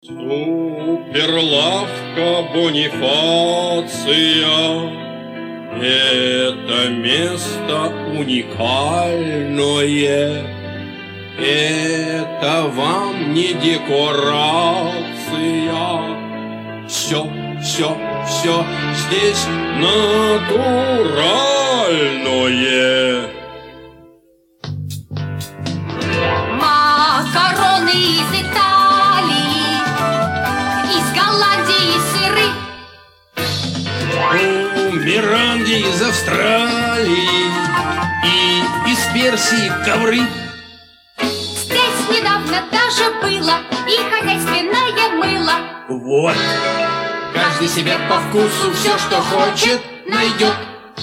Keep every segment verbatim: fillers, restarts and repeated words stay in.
Суперлавка Бонифация — это место уникальное. Это вам не декорация. Все, все, все здесь натуральное. Макароны из Италии, из Голландии сыры, У Миранди из Австралии и из Персии ковры. здесь недавно даже было и хозяйственное мыло. Вот, каждый себе по вкусу все, что хочет, найдет.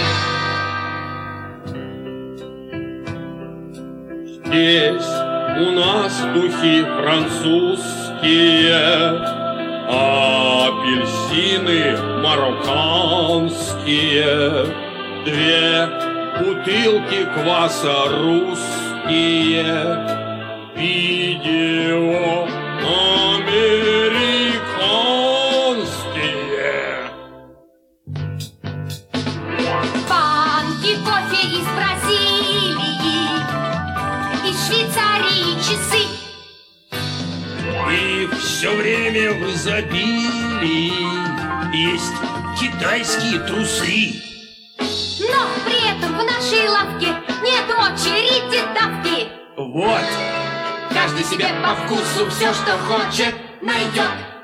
Здесь у нас духи французские, апельсины марокканские, две бутылки кваса русские, видео американские. Банки кофе из Бразилии, из Швейцарии часы. И все время в изобилии есть китайские трусы. Но при этом в нашей лавке нет очереди давки. Вот, каждый себе по вкусу все, что хочет, найдет.